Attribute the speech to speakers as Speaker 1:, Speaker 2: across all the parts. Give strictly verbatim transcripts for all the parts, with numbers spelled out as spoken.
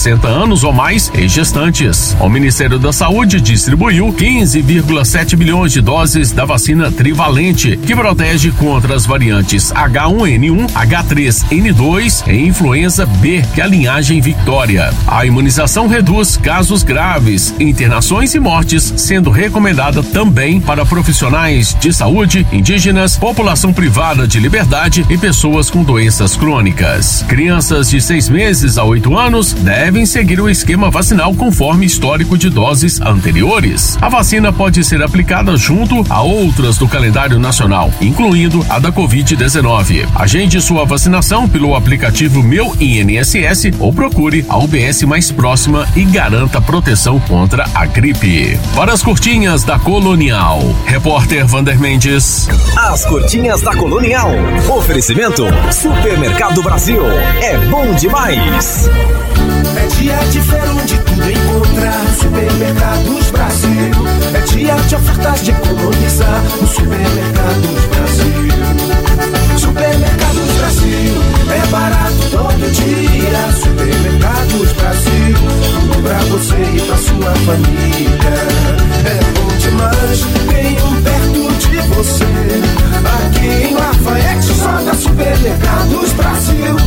Speaker 1: sessenta anos ou mais e gestantes. O Ministério da Saúde distribuiu quinze vírgula sete milhões de doses da vacina trivalente, que protege contra as variantes H um N um, H três N dois e influenza B, que é a linhagem Victoria. A imunização reduz casos graves, internações e mortes, sendo recomendada também para profissionais de saúde, indígenas, população privada de liberdade e pessoas com doenças crônicas. Crianças de seis meses a oito anos devem seguir o esquema vacinal conforme histórico de doses anteriores. A vacina pode ser aplicada junto a outras do calendário nacional, incluindo a da covid dezenove. Agende sua vacinação pelo aplicativo Meu I N S S ou procure a U B S mais próxima e garanta proteção contra a gripe. Para as curtinhas da Colonial, repórter Vander Mendes.
Speaker 2: As curtinhas da Colonial. Oferecimento Supermercado Brasil. É bom demais.
Speaker 3: É dia de feira onde tudo encontrar. Supermercados Brasil. É dia de ofertas de economizar. No Supermercados Brasil. Supermercados Brasil. É barato todo dia. Supermercados Brasil. Tudo pra você e pra sua família. É bom demais. Tem um perto de você. Aqui em Lafayette só da Supermercados Brasil.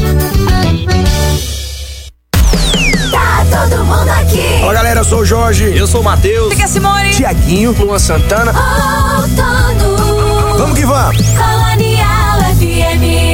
Speaker 4: Tá todo mundo aqui.
Speaker 5: Olá galera, eu sou o Jorge.
Speaker 6: Eu sou o Matheus.
Speaker 4: Fica Simone.
Speaker 5: Tiaguinho.
Speaker 6: Luan Santana.
Speaker 4: Outono.
Speaker 5: Vamos que vamos.
Speaker 4: Colonial F M.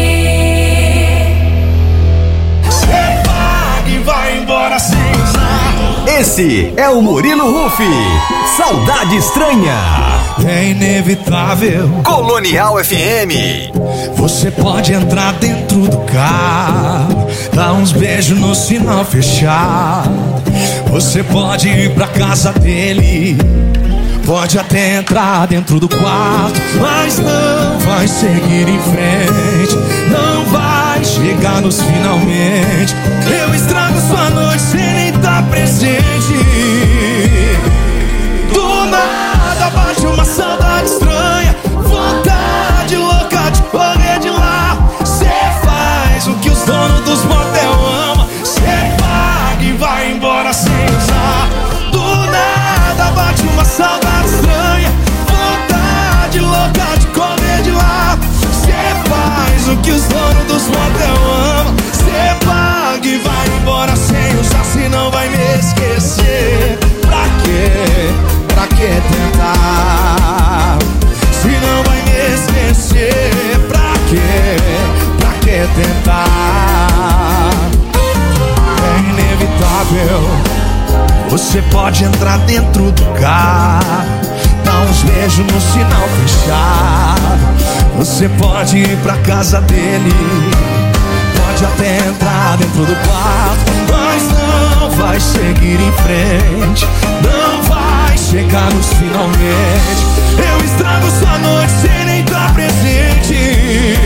Speaker 3: E vai embora sem usar.
Speaker 2: Esse é o Murilo Rufi. Saudade Estranha.
Speaker 3: É inevitável.
Speaker 2: Colonial F M.
Speaker 3: Você pode entrar dentro do carro, dar uns beijos no sinal fechado. Você pode ir pra casa dele, pode até entrar dentro do quarto, mas não vai seguir em frente, não vai chegar nos finalmente. Eu estrago sua noite sem nem estar presente. Do nada bate uma saudade estranha, vontade louca de correr de lá. Cê faz o que os donos dos motel amam, cê paga e vai embora sem usar. Do nada bate uma saudade estranha, vontade louca de correr de lá. Cê faz o que os donos dos motel amam, cê paga e vai embora sem usar. Se não vai me esquecer, pra quê? Pra que tentar? Se não vai me esquecer, pra quê? Pra que tentar? É inevitável. Você pode entrar dentro do carro, dar uns beijos no sinal fechado. Você pode ir pra casa dele, pode até entrar dentro do quarto, mas não vai seguir em frente, não vai chegar nos finalmente. Eu estrago sua noite sem nem estar presente.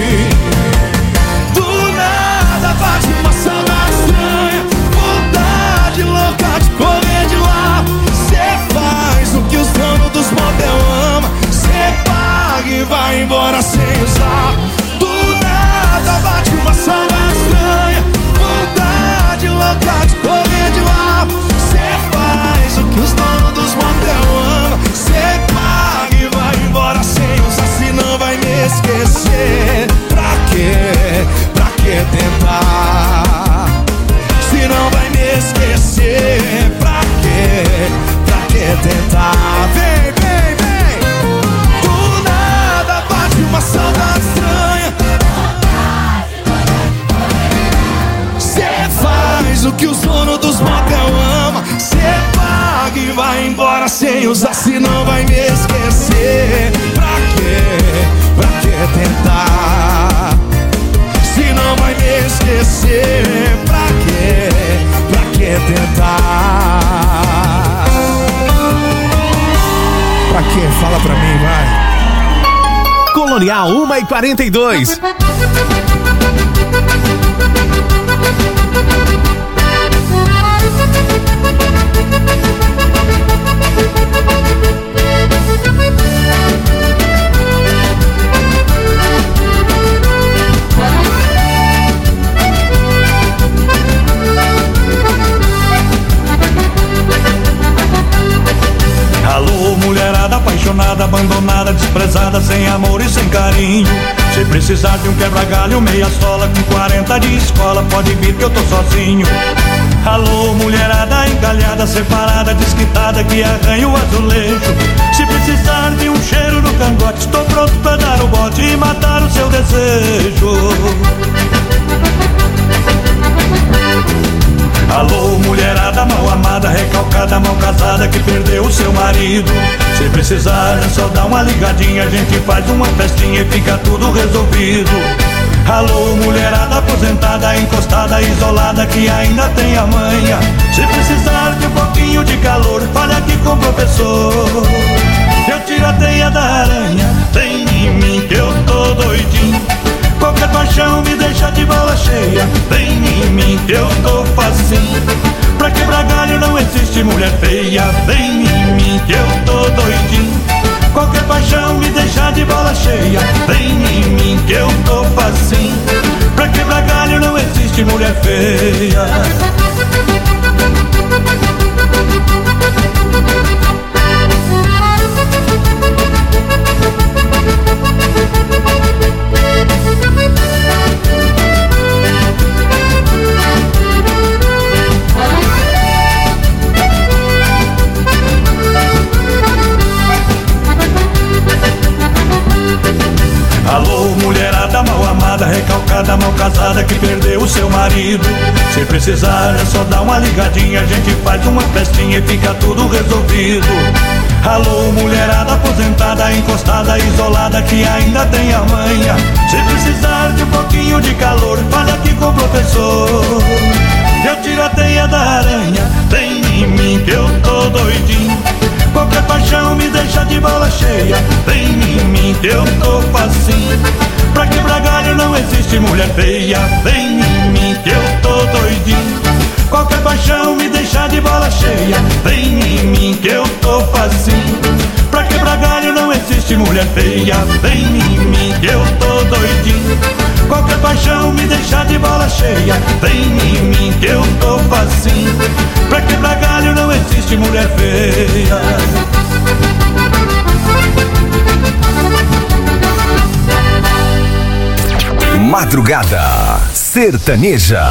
Speaker 3: Do nada bate uma saudade estranha, vontade louca de correr de lá. Cê faz o que os donos dos motel amam, cê paga e vai embora sem usar. Do nada bate uma saudade estranha, vontade louca de correr de lá. Cê faz o que os donos dos motel amam, cê paga e vai embora sem usar. Se não vai me esquecer, pra quê? Pra que tentar? Se não vai me esquecer, pra quê? Pra que tentar? Vem, vem, vem. Do nada bate uma saudade estranha, cê faz o que os donos dos motel amam, cê paga e vai embora sem usar. Se não vai me esquecer, pra quê? Pra que tentar? Se não vai me esquecer, pra quê? Pra que tentar? Pra quê? Fala pra mim, vai.
Speaker 2: Colonial uma e quarenta e dois.
Speaker 3: mulherada sem amor e sem carinho. Se precisar de um quebra-galho, meia sola com quarenta de escola, pode vir que eu tô sozinho. Alô, mulherada encalhada, separada, desquitada, que arranha o azulejo. Se precisar de um cheiro no cangote, estou pronto pra dar o bote e matar o seu desejo. Alô, mulherada mal amada, recalcada, mal casada, que perdeu o seu marido. Se precisar é só dar uma ligadinha, a gente faz uma festinha e fica tudo resolvido. Alô, mulherada aposentada, encostada, isolada, que ainda tem a manha. Se precisar de um pouquinho de calor, fale aqui com o professor. Eu tiro a teia da aranha, vem em mim que eu tô doidinho. Qualquer paixão me deixa de bola cheia, vem em mim que eu tô facinho. Pra quebrar galho não existe mulher feia, vem em mim que eu tô doidinho. Qualquer paixão me deixa de bola cheia, vem em mim que eu tô facinho. Pra quebrar galho não existe mulher feia. Alô, mulherada mal amada, recalcada, mal casada, que perdeu o seu marido. Se precisar é só dar uma ligadinha, a gente faz uma festinha e fica tudo resolvido. Alô, mulherada aposentada, encostada, isolada, que ainda tem a manha. Se precisar de um pouquinho de calor, fale aqui com o professor. Eu tiro a teia da aranha, vem em mim que eu tô doidinho. Qualquer paixão me deixa de bola cheia, vem em mim que eu tô facinho. Pra quebrar galho não existe mulher feia, vem em mim que eu tô doidinho. Qualquer paixão me deixa de bola cheia, vem em mim que eu tô facinho. Pra quebrar galho não existe mulher feia, vem em mim que eu tô doidinho. Qualquer paixão me deixa de bola cheia, vem em mim que eu tô facinho. Pra quebrar galho não existe mulher feia.
Speaker 2: Madrugada Sertaneja.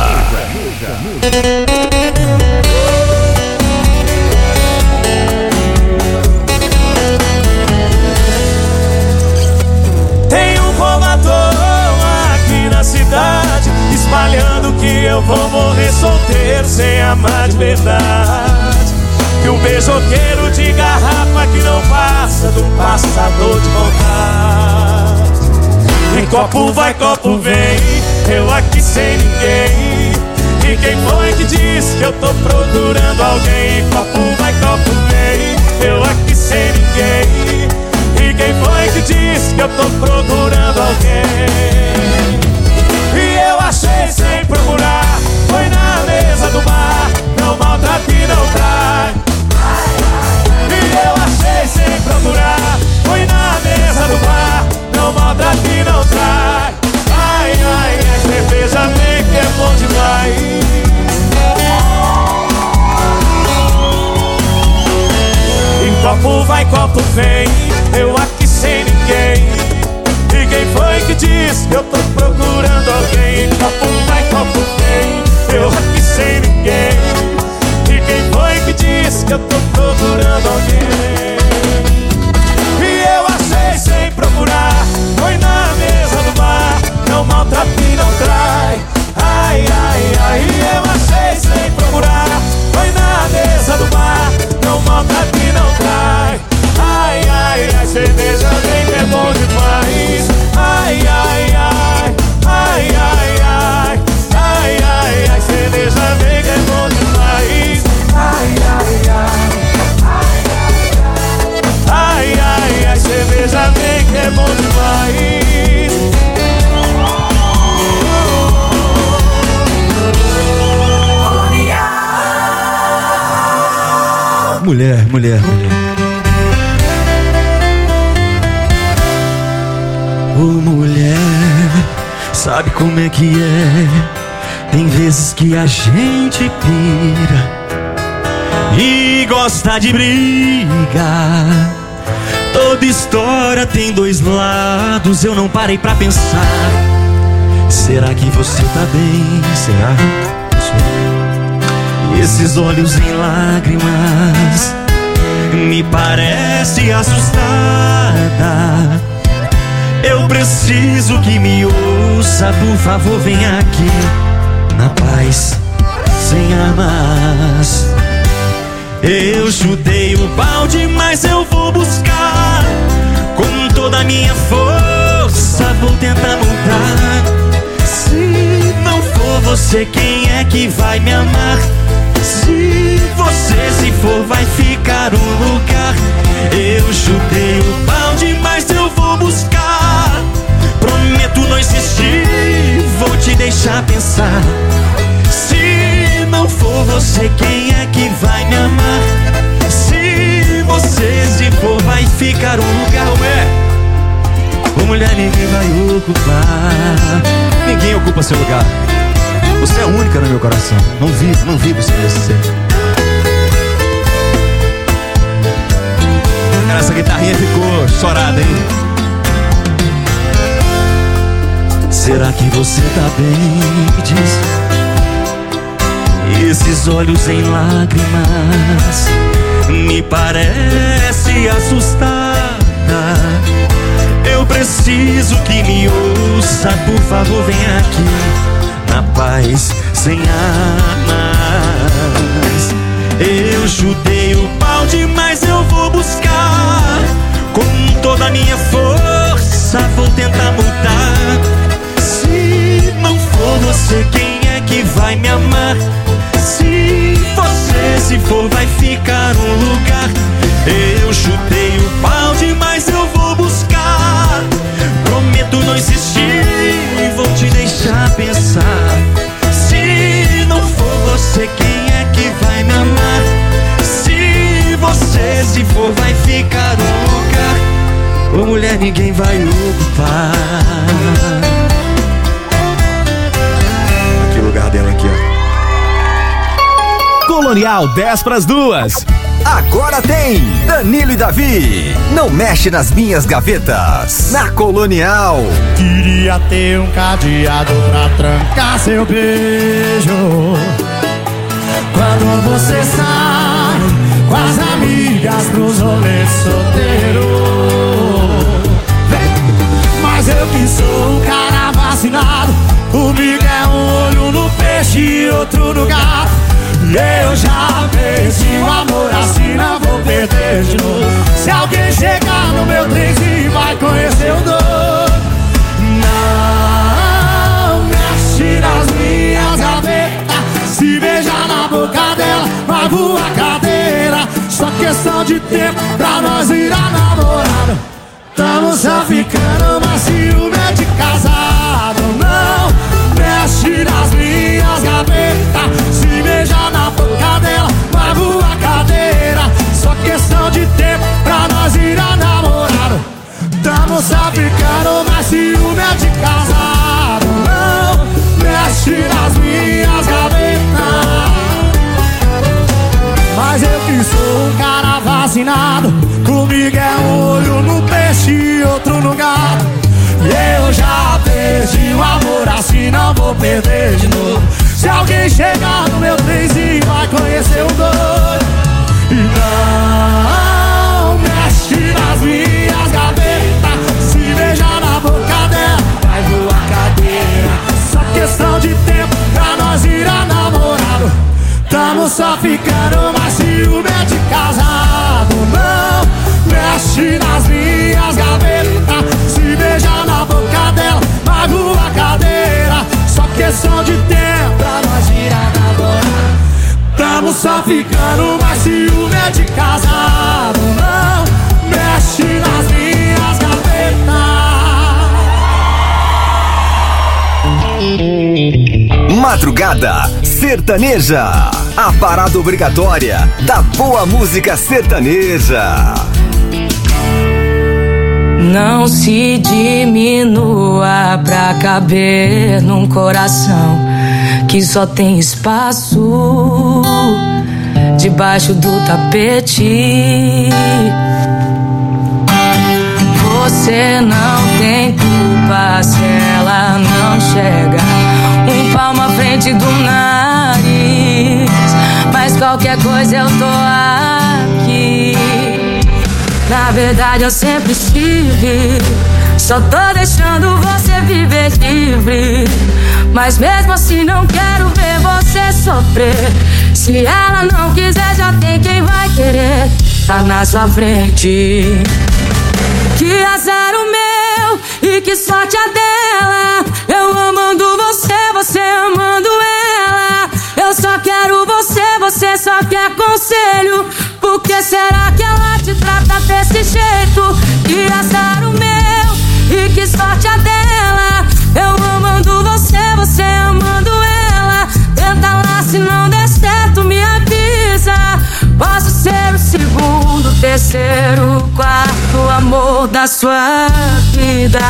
Speaker 5: Tem um bombadão aqui na cidade, espalhando que eu vou morrer solteiro sem amar de verdade. Que um beijoqueiro de garrafa que não passa de um passador de vontade. E copo vai, copo vem, eu aqui sem ninguém. E quem foi que disse que eu tô procurando alguém? E copo vai, copo vem, eu aqui sem ninguém. E quem foi que disse que eu tô procurando alguém? E eu achei sem procurar, foi na mesa do bar, não maltrata e não trai. E eu achei sem procurar, foi na mesa do bar, não maltrata e não trai. Ai, ai, ai, cerveja vem que é bom demais. Em copo vai, copo vem, eu aqui sem ninguém. E quem foi que disse que eu tô procurando alguém? Em copo vai, copo vem, eu aqui sem ninguém. E quem foi que disse que eu tô procurando alguém? E eu achei sem procurar, foi na mesa do bar, não maltrata e não trai. Ai, ai, ai, eu achei sem procurar, foi na mesa do bar, não maltrata e não trai. Ai, ai, ai, cerveja vem que é bom demais. Ai, ai, ai, ai, ai, ai, ai, ai, ai, cerveja vem que é bom demais. Ai, ai, ai, ai, ai, ai, cerveja vem que é bom demais.
Speaker 6: Mulher, mulher, mulher. Ô mulher, sabe como é que é? Tem vezes que a gente pira e gosta de briga. Toda história tem dois lados, eu não parei pra pensar. Será que você tá bem? Será? Esses olhos em lágrimas me parece assustada. Eu preciso que me ouça, por favor, vem aqui na paz, sem armas. Eu chutei o balde, mas eu vou buscar com toda a minha força, vou tentar mudar. Se não for você, quem é que vai me amar? Se você se for, vai ficar um lugar. Eu chutei o balde, mas eu vou buscar. Prometo não insistir, vou te deixar pensar. Se não for você, quem é que vai me amar? Se você se for, vai ficar um lugar. Ué, ô mulher, ninguém vai ocupar. Ninguém ocupa seu lugar. Você é a única no meu coração. Não vivo, não vivo sem você. Cara, essa guitarrinha ficou chorada, hein? Será que você tá bem? Me diz. Esses olhos em lágrimas me parece assustada. Eu preciso que me ouça, por favor, vem aqui na paz, sem armas. Eu chutei o balde, mas eu vou buscar com toda a minha força, vou tentar mudar. Se não for você, quem é que vai me amar? Se você se for, vai ficar um lugar. Eu chutei o balde, mas eu vou buscar. Prometo não insistir, vou te deixar pensar. Se não for você, quem é que vai me amar? Se você se for, vai ficar um lugar. Ô mulher, ninguém vai ocupar. Aqui o lugar dela aqui, ó.
Speaker 2: Colonial dez pras duas. Agora tem Danilo e Davi. Não mexe nas minhas gavetas. Na Colonial.
Speaker 3: Queria ter um cadeado pra trancar seu beijo. Quando você sai com as amigas pros rolês solteiro. Mas eu que sou um cara vacinado. Comigo é um olho no peixe e outro no gato. Eu já perdi o amor assim, não vou perder de novo. Se alguém chegar no meu trenzinho, vai conhecer o doido. Não mexe nas minhas gavetas. Se beijar na boca dela, vai voar cadeira. Só questão de tempo pra nós virar namorado. Tamo só ficando, mas ciúme é de casado. Não mexe nas minhas gavetas. Se beijar na boca dela, vai voar cadeira. Só questão de tempo pra nós virar namorado. Tamo só ficando, mas ciúme é de casado. Não mexe nas minhas gavetas. Mas eu que sou um cara vacinado. Comigo é um olho no peixe e outro no gato. E eu já perdi o amor assim, não vou perder de novo. Se alguém chegar no meu trenzinho, vai conhecer o doido. E não mexe nas minhas gavetas. Se beijar na boca dela, vai voar cadeira. Só questão de tempo pra nós virar namorado. Tamo só ficando, mas ciúme é de casado. Não mexe nas minhas gavetas. Se beijar na boca dela, vai voar cadeira. Só questão de tempo pra nós virar namorado. Tamo só ficando, mas ciúme é de casado. Não mexe nas minhas gavetas.
Speaker 2: Madrugada Sertaneja. A parada obrigatória da boa música sertaneja.
Speaker 7: Não se diminua pra caber num coração que só tem espaço debaixo do tapete. você não tem culpa se ela não chega um palmo à frente do nariz. Mas qualquer coisa eu tô aqui. Na verdade eu sempre estive, só tô deixando você viver livre. Mas mesmo assim não quero ver você sofrer. Se ela não quiser, já tem quem vai querer. Tá na sua frente. Que azar o meu e que sorte a dela. Eu amando você, você amando ela. Eu só quero você, você só quer conselho. Por que será que ela te trata desse jeito? Que azar o meu e que sorte a dela. Eu amando você, você amando ela. Tenta lá, se não der certo me avisa. Posso ser o segundo, terceiro, quarto amor da sua vida.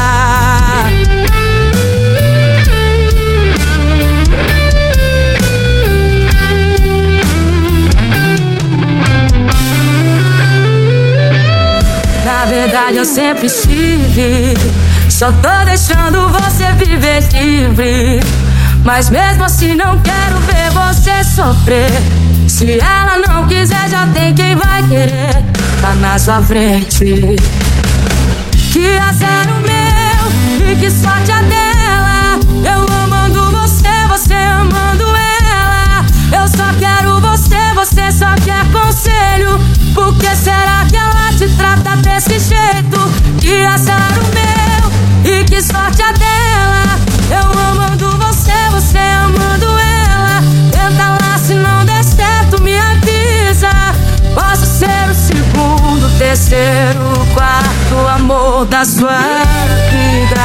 Speaker 7: Na verdade eu sempre estive, só tô deixando você viver livre. Mas mesmo assim não quero ver você sofrer. Se ela não quiser, já tem quem vai querer. Tá na sua frente. Que azar o meu e que sorte a dela. Eu amando você, você amando ela. Eu só quero você, você só quer conselho. Por que será que ela te trata desse jeito? Que azar o meu e que sorte a dela. Eu amando você, você amando ela. Tenta lá, se não der certo me avisa. Posso ser o segundo, terceiro, quarto amor da sua vida.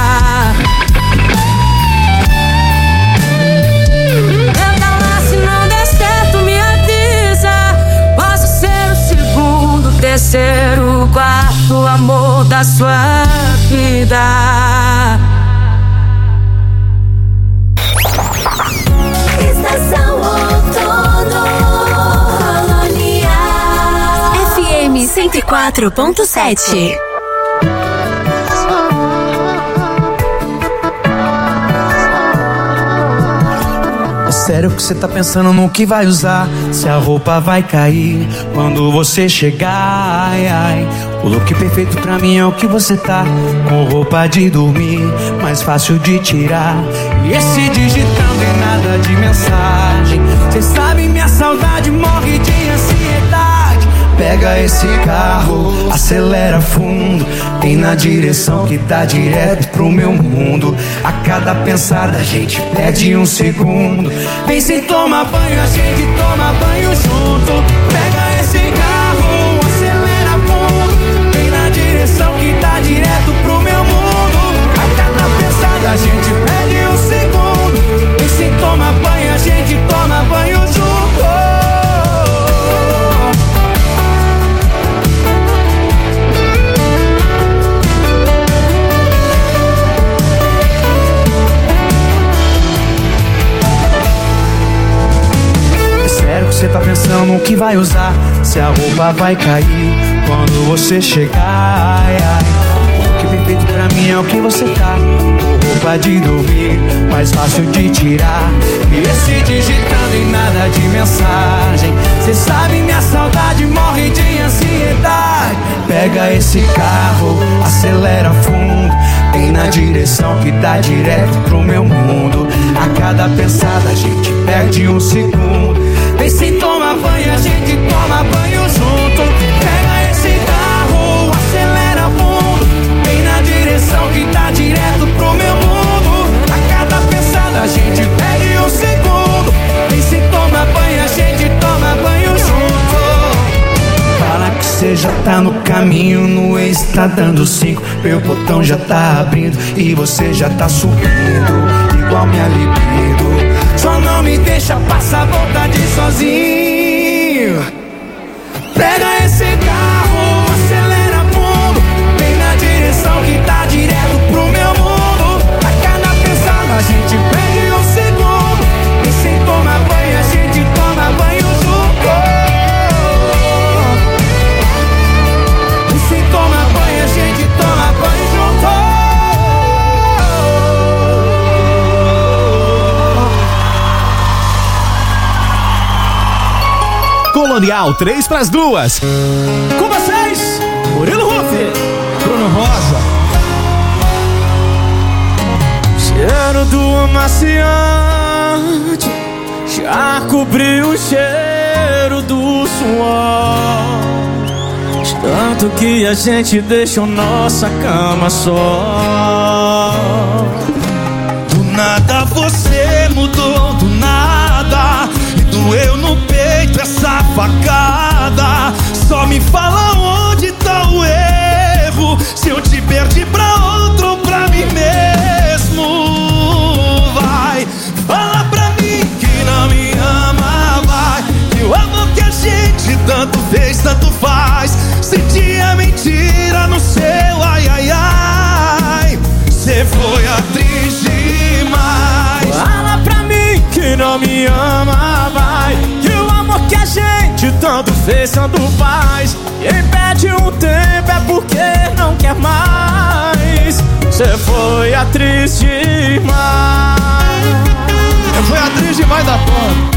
Speaker 7: Tenta lá, se não der certo me avisa. Posso ser o segundo, terceiro, quarto amor da sua vida.
Speaker 4: Estação Outono Colonial
Speaker 8: F M cento e quatro ponto sete.
Speaker 3: É sério que você tá pensando no que vai usar? Se a roupa vai cair quando você chegar, ai, ai. O look perfeito pra mim é o que você tá, com roupa de dormir, mais fácil de tirar. E esse digitando é nada de mensagem. Cê sabe minha saudade morre de ansiedade. Pega esse carro, acelera fundo, tem na direção que dá direto pro meu mundo. A cada pensada a gente perde um segundo. Vem sem tomar banho, a gente toma banho junto. Pega esse carro, acelera fundo, tem na direção que dá direto pro meu mundo. A cada pensada a gente perde um segundo. Vem sem tomar banho, a gente toma banho junto. Você tá pensando no que vai usar? Se a roupa vai cair quando você chegar, ai, ai. O que perfeito pra mim é o que você tá, com roupa de dormir, mais fácil de tirar. E esse digitando em nada de mensagem. Cê sabe minha saudade morre de ansiedade. Pega esse carro, acelera fundo, tem na direção que dá direto pro meu mundo. A cada pensada a gente perde um segundo. Vem sem tomar banho, a gente toma banho junto. Pega esse carro, acelera fundo, vem na direção que tá direto pro meu mundo. A cada pensada a gente perde um segundo. Vem sem tomar banho, a gente toma banho junto. Fala que cê já tá no caminho, no ex tá dando cinco. Meu botão já tá abrindo e você já tá subindo, igual minha libido. Só não me deixa passar vontade sozinho. Pega esse carro, acelera fundo, vem na direção que tá direto pro meu mundo. A cada pensada a gente perde um segundo. E sem tomar banho a gente toma banho junto. E sem tomar banho a gente toma
Speaker 9: Colonial, três pras duas. Com vocês, Murilo Rufi, Bruno Rosa.
Speaker 5: Cheiro do amaciante já cobriu o cheiro do suor, de tanto que a gente deixou nossa cama só.
Speaker 3: Do nada você mudou, do nada, e doeu no peito essa facada. Só me fala onde tá o erro, se eu te perdi pra outro ou pra mim mesmo. Vai, fala pra mim que não me ama, vai, que o amor que a gente tanto fez, tanto faz. Sentia mentira no seu ai, ai, ai. Cê foi atriz demais.
Speaker 5: Fala pra mim que não me ama, vai, que o amor que a gente tanto fez, tanto faz. Quem pede um tempo é porque não quer mais. Cê foi atriz demais.
Speaker 9: Eu fui atriz demais da porra.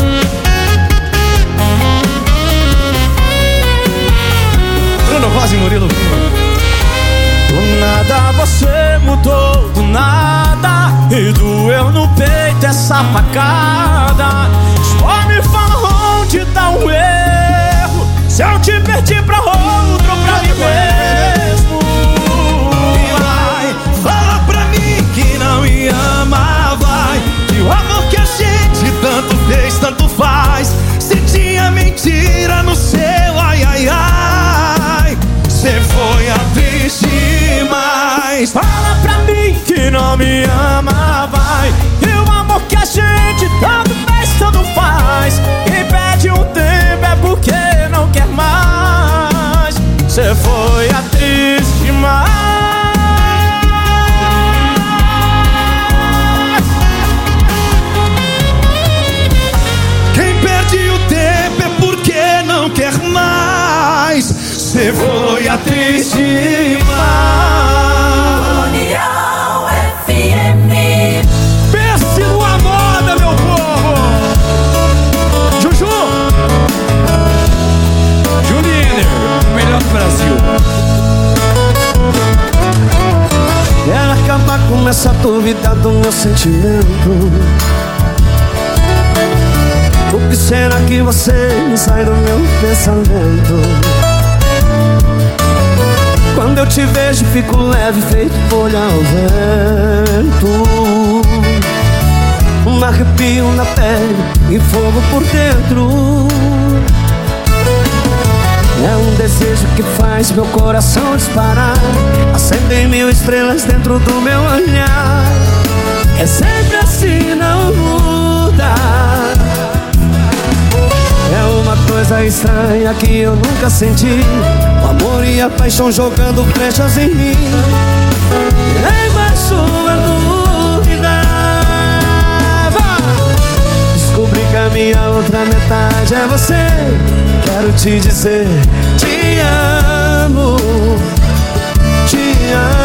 Speaker 9: Bruno Rosa e Murilo.
Speaker 5: Do nada você mudou, do nada, e doeu no peito essa facada. Só me fala onde tá o erro, se eu te perdi pra outro ou pra mim mesmo.
Speaker 3: E vai, fala pra mim que não me ama, vai, que o amor que a gente tanto fez, tanto faz. Se tinha mentira no seu ai, ai, ai. Cê foi atriz demais.
Speaker 5: Fala pra mim que não me ama, vai, que o amor que a gente tanto fez, tanto faz. Quem pede um tempo é porque não quer mais. Cê foi atriz demais.
Speaker 3: Quem perde o tempo é porque não quer mais. Cê foi atriz demais.
Speaker 4: Colonial F M.
Speaker 9: Pense numa moda, meu povo. Juju Juliner, o melhor do Brasil.
Speaker 10: Quero acabar com essa dúvida do meu sentimento. O que será que você sai do meu pensamento? Quando eu te vejo fico leve, feito folha ao vento. Um arrepio na pele e fogo por dentro. É um desejo que faz meu coração disparar. Acendem mil estrelas dentro do meu olhar. É sempre assim, não muda. É uma coisa estranha que eu nunca senti. O amor e a paixão jogando flechas em mim. Nem mais sua dúvida. Descobri que a minha outra metade é você. Quero te dizer, te amo, te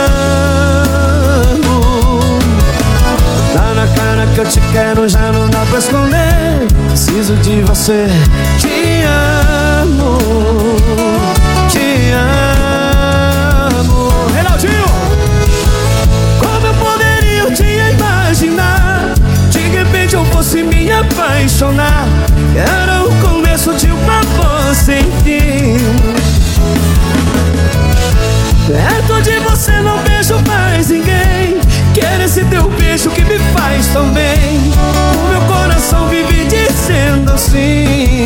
Speaker 10: amo. Tá na cara que eu te quero, já não dá pra esconder. Preciso de você, te amo, te amo.
Speaker 9: Reinaldinho!
Speaker 10: Como eu poderia te imaginar? De repente eu fosse me apaixonar. Era o começo de uma voz sem fim. Perto de você não vejo mais ninguém. Quero esse teu beijo que me faz tão bem. O meu coração vive dizendo assim,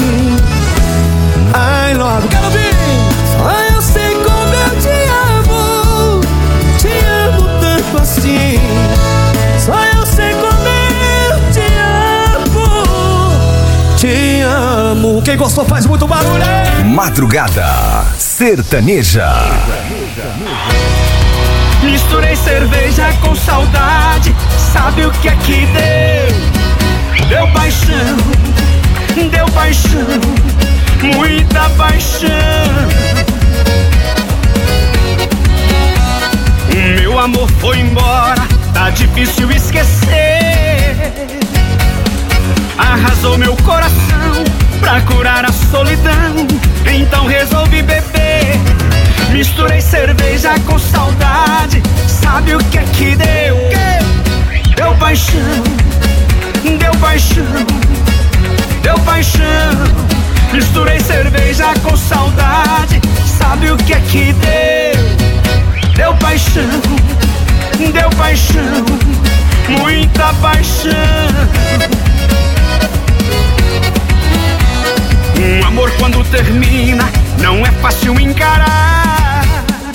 Speaker 10: I love, quero ouvir. Só eu sei como eu te amo. Te amo tanto assim. Só eu sei como eu te amo. Te amo.
Speaker 9: Quem gostou faz muito barulho, hein?
Speaker 2: Madrugada Sertaneja.
Speaker 3: Misturei cerveja com saudade. Sabe o que é que deu? Deu paixão, deu paixão, muita paixão. Meu amor foi embora, tá difícil esquecer. Arrasou meu coração pra curar
Speaker 10: curar a solidão, então resolvi beber. Misturei cerveja com saudade, sabe o que é que deu? Deu paixão, deu paixão, deu paixão. Misturei cerveja com saudade, sabe o que é que deu? Deu paixão, deu paixão, muita paixão. Um amor quando termina não é fácil encarar.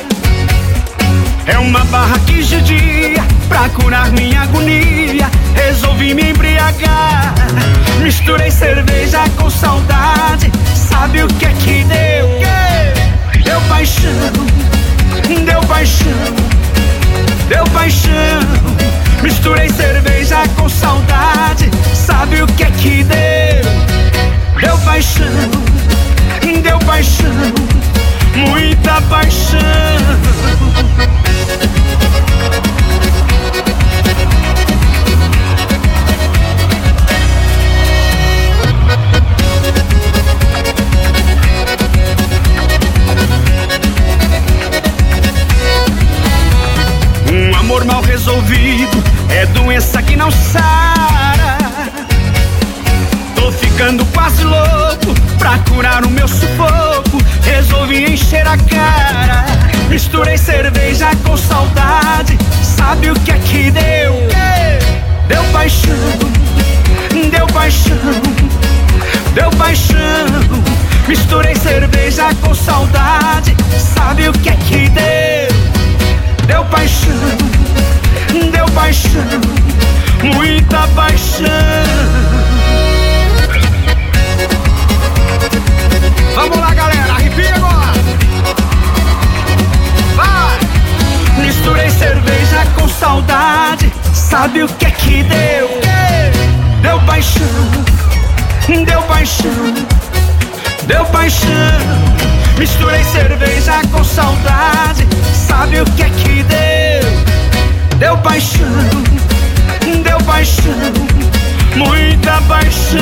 Speaker 10: É uma barra que judia pra curar minha agonia. Resolvi me embriagar. Misturei cerveja com saudade, sabe o que é que deu? Deu paixão, deu paixão, deu paixão. Misturei cerveja com saudade, sabe o que é que deu? Deu paixão, deu paixão, muita paixão. Um amor mal resolvido é doença que não sara. Tô ficando quase louco pra curar o meu sufoco. Resolvi encher a cara. Misturei cerveja com saudade, sabe o que é que deu? Deu paixão, deu paixão, deu paixão. Misturei cerveja com saudade, sabe o que é que deu? Deu paixão, deu paixão, muita paixão. Vamos lá, galera, arrepia agora. Vai! Misturei cerveja com saudade, sabe o que é que deu? Deu paixão, deu paixão, deu paixão. Misturei cerveja com saudade, sabe o que é que deu? Deu paixão, deu paixão, muita paixão.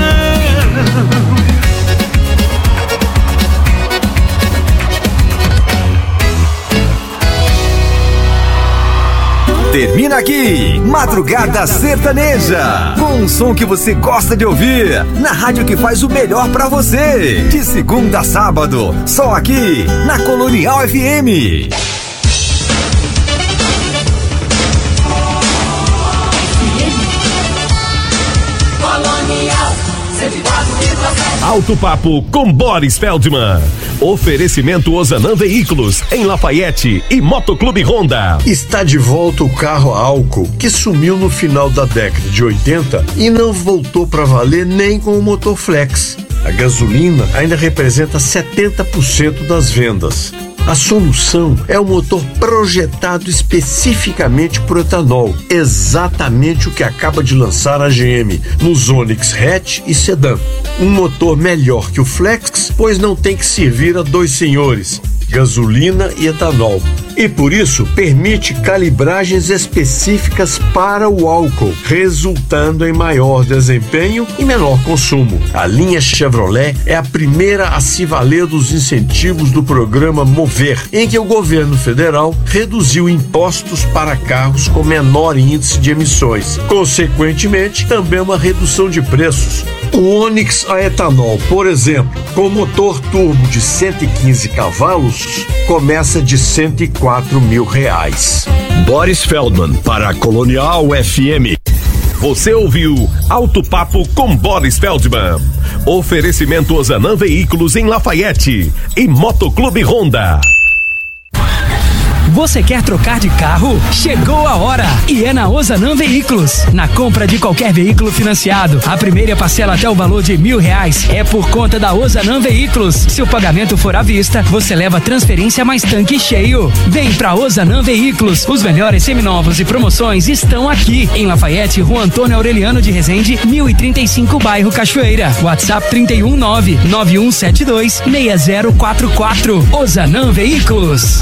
Speaker 2: Termina aqui, Madrugada Sertaneja, com um som que você gosta de ouvir, na rádio que faz o melhor pra você. De segunda a sábado, só aqui, na Colonial F M.
Speaker 1: Alto Papo com Boris Feldman. Oferecimento Ozanam Veículos, em Lafayette e Motoclube Honda.
Speaker 11: Está de volta o carro a álcool, que sumiu no final da década de oitenta e não voltou para valer nem com o motor flex. A gasolina ainda representa setenta por cento das vendas. A solução é o motor projetado especificamente para o etanol, exatamente o que acaba de lançar a G M nos Onix Hatch e Sedan. Um motor melhor que o Flex, pois não tem que servir a dois senhores, gasolina e etanol. E por isso permite calibragens específicas para o álcool, resultando em maior desempenho e menor consumo. A linha Chevrolet é a primeira a se valer dos incentivos do programa Mover, em que o governo federal reduziu impostos para carros com menor índice de emissões. Consequentemente, também uma redução de preços. O Onix a etanol, por exemplo, com motor turbo de cento e quinze cavalos, começa de cento e quatro mil reais.
Speaker 1: Boris Feldman para a Colonial F M. Você ouviu Alto Papo com Boris Feldman. Oferecimento Ozanam Veículos em Lafayette e Motoclube Honda.
Speaker 12: Você quer trocar de carro? Chegou a hora! E é na Ozanam Veículos. Na compra de qualquer veículo financiado, a primeira parcela até o valor de mil reais é por conta da Ozanam Veículos. Se o pagamento for à vista, você leva transferência mais tanque cheio. Vem pra Ozanam Veículos. Os melhores seminovos e promoções estão aqui. Em Lafayette, Rua Antônio Aureliano de Resende, mil e trinta e cinco, bairro Cachoeira. WhatsApp trinta e um nove nove um sete dois seis zero quatro quatro. Ozanam Veículos.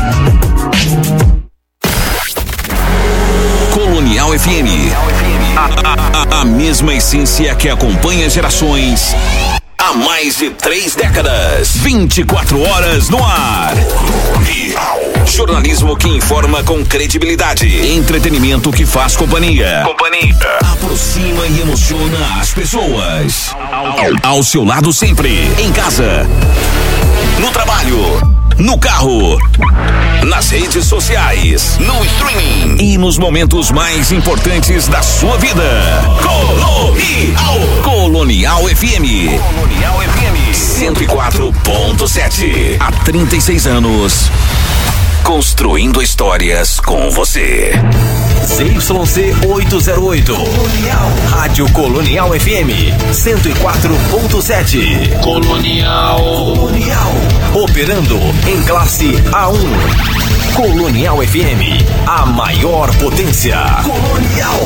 Speaker 13: Colonial F M. A, a, a, a mesma essência que acompanha gerações Há mais de três décadas. vinte e quatro horas no ar. Jornalismo que informa com credibilidade. Entretenimento que faz companhia. Companhia. Aproxima e emociona as pessoas. Ao, ao seu lado sempre. Em casa. No trabalho. No carro. Nas redes sociais. No streaming. E nos momentos mais importantes da sua vida. Colonial. Colonial F M. Colonial F M. cento e quatro ponto sete. Há trinta e seis anos. Construindo histórias com você.
Speaker 2: Z Y C oitocentos e oito. Colonial. Rádio Colonial F M. cento e quatro ponto sete.
Speaker 14: Colonial.
Speaker 2: Colonial. Operando em classe A um. Colonial F M. A maior potência. Colonial.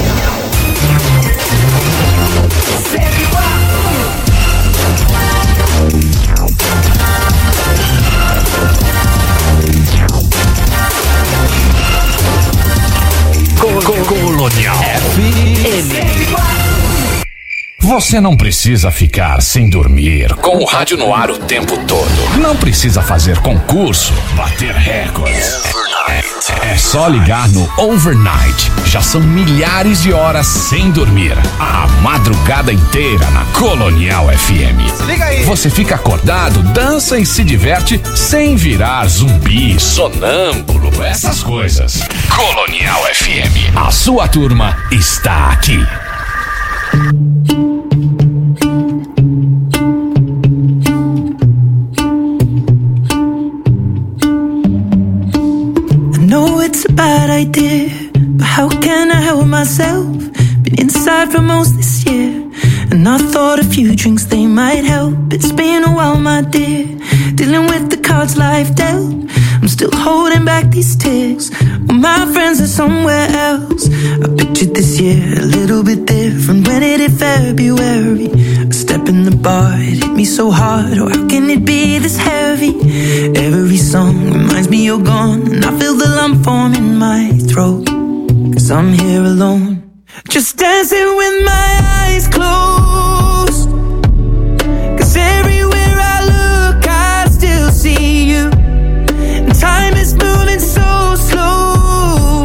Speaker 1: Colonial F M. Você não precisa ficar sem dormir com o rádio no ar o tempo todo. Não precisa fazer concurso, bater recordes. É só ligar no Overnight. Já são milhares de horas sem dormir. A madrugada inteira na Colonial F M.
Speaker 9: Liga aí.
Speaker 1: Você fica acordado, dança e se diverte sem virar zumbi, sonâmbulo, essas coisas. Colonial F M. A sua turma está aqui.
Speaker 15: It's a bad idea, but how can I help myself? Been inside for most this year, and I thought a few drinks they might help. It's been a while, my dear, dealing with the cards life dealt. I'm still holding back these tears, well, my friends are somewhere else. I pictured this year a little bit different when it hit February. A step in the bar, it hit me so hard, oh how can it be this heavy? Every song reminds me you're gone, and I feel the lump form in my throat, cause I'm here alone, just dancing with my eyes closed. Cause everywhere I look I still see you, and time is moving so slow,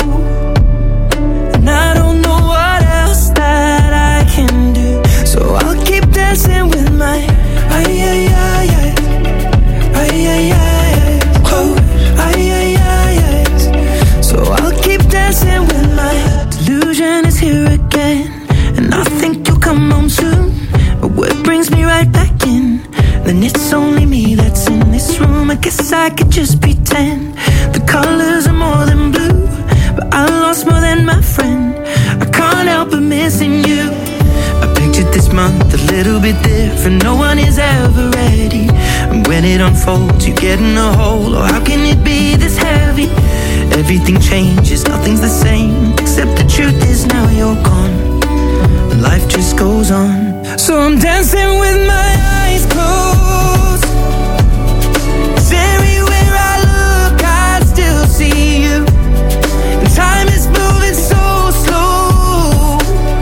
Speaker 15: and I don't know what else that I can do, so I'll keep dancing with my ay ay ay ay ay ay ay close ay ay ay ay. So I'll keep dancing with my delusion is here again, and I think you'll come home soon, but what brings me right back in? Then it's only me that's in this room. I guess I could just pretend the colors are more than blue, but I lost more than my friend. I can't help but missing you. I pictured this month a little bit different. No one is ever ready, and when it unfolds you get in a hole. Oh, how can it be this heavy? Everything changes, nothing's the same, except the truth is now you're gone, and life just goes on. So I'm dancing with my eyes closed, 'cause everywhere I look I still see you, and time is moving so slow,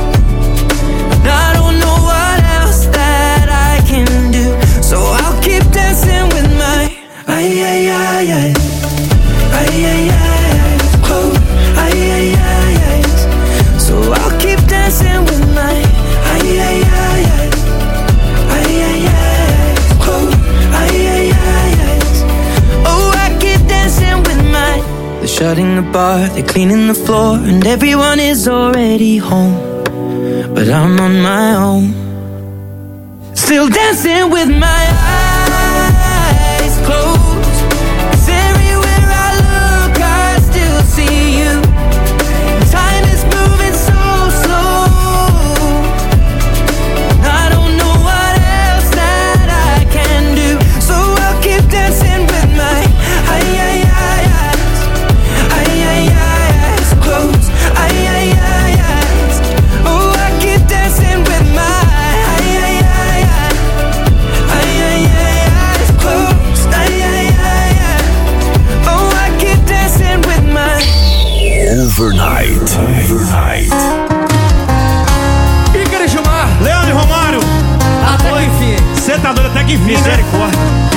Speaker 15: and I don't know what else that I can do, so I'll keep dancing with my ay ay ay ay ay ay ay close ay ay ay ay. So I'll keep dancing with my ay ay ay ay ay ay ay close ay ay ay ay. Oh, I keep dancing with my. They're shutting the bar, they're cleaning the floor, and everyone is already home, but I'm on my own, still dancing with my eyes closed. 'Cause everywhere I look I still see you, time is moving so slow, I don't know what else that I can do, so I'll keep dancing with my ay ay ay eyes ay ay ay eyes closed ay ay ay eyes. Oh, I keep dancing with my ay ay ay ay ay ay ay eyes closed ay ay ay ay. Oh, I keep dancing with my
Speaker 2: Overnight. Overnight.
Speaker 9: Ícaro Gilmar.
Speaker 5: Leandro e Romário.
Speaker 9: Até que enfim.
Speaker 5: Você tá doido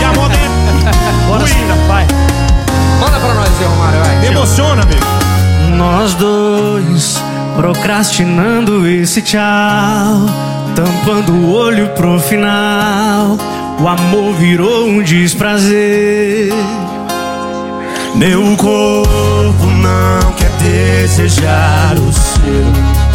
Speaker 5: a moda é
Speaker 9: Bora,
Speaker 5: ruína.
Speaker 9: vai.
Speaker 14: Manda pra nós, Zé Romário, vai.
Speaker 5: Emociona, amigo.
Speaker 6: Nós dois procrastinando esse tchau, tampando o olho pro final. O amor virou um desprazer. Meu corpo não quer desejar o seu.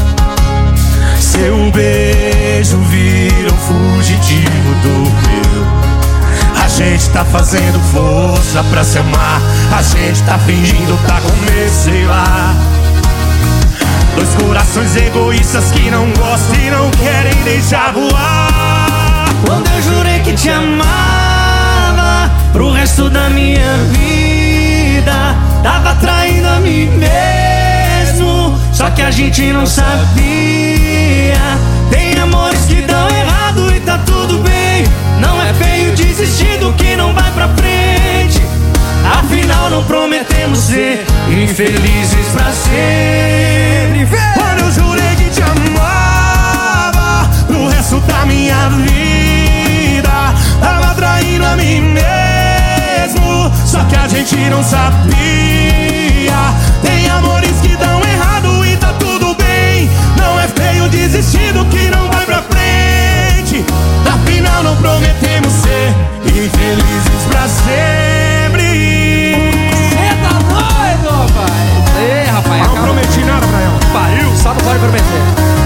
Speaker 6: Seu beijo vira um fugitivo do meu. A gente tá fazendo força pra se amar. A gente tá fingindo tá com medo, sei lá. Dois corações egoístas que não gostam e não querem deixar voar. Quando eu jurei que te amava pro resto da minha vida, tava traindo a mim mesmo, só que a gente não sabia. Tem amores que dão errado e tá tudo bem. Não é feio desistir do que não vai pra frente. Afinal não prometemos ser infelizes pra sempre. Quando eu jurei que te amava pro resto da minha vida, tava traindo a mim mesmo, só que a gente não sabia. Tem amores que dão errado e tá tudo bem. Não é feio desistir do que não vai pra frente. Afinal não prometemos ser infelizes pra sempre.
Speaker 14: Cê tá doido, pai? Ei, rapaz,
Speaker 5: não
Speaker 14: acaba...
Speaker 5: prometi nada, Braião.
Speaker 14: Pariu, só não pode prometer.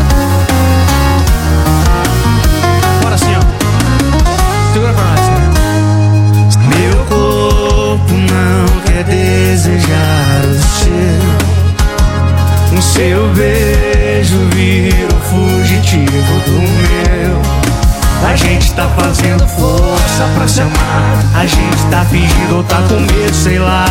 Speaker 9: Bora assim, ó.
Speaker 14: Segura pra nós, né?
Speaker 6: Meu corpo não quer desejar o seu. O seu beijo vira o fugitivo do meu. A gente tá fazendo força pra se amar. A gente tá fingindo ou tá com medo, sei lá.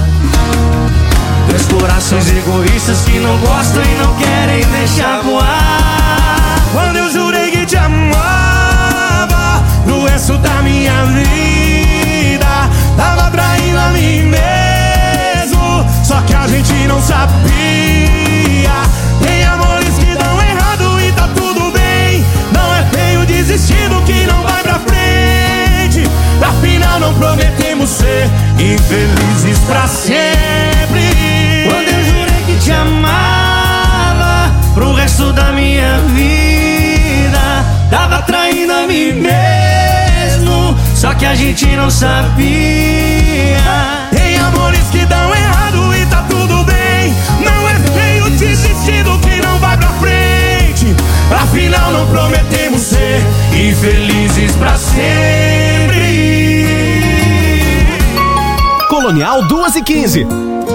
Speaker 6: Dois corações egoístas que não gostam e não querem deixar voar. Quando eu jurei que te amava pro resto da minha vida, tava traindo a mim mesmo, só que a gente não sabia. Tem amores que dão errado e tá tudo bem. Não é feio desistir do que não vai pra frente. Afinal não prometemos ser infelizes pra sempre. Quando eu jurei que te amava pro resto da minha vida, tava traindo a mim mesmo, só que a gente não sabia. Tem amores que dão errado e tá tudo bem. Não é feio desistir do que não vai pra frente. Afinal não prometemos ser infelizes pra sempre.
Speaker 9: Colonial duas e quinze.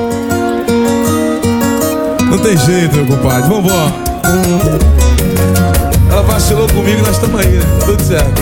Speaker 3: Não tem jeito, meu compadre, vambora. Ela vacilou comigo, nós estamos aí, né? Tudo certo.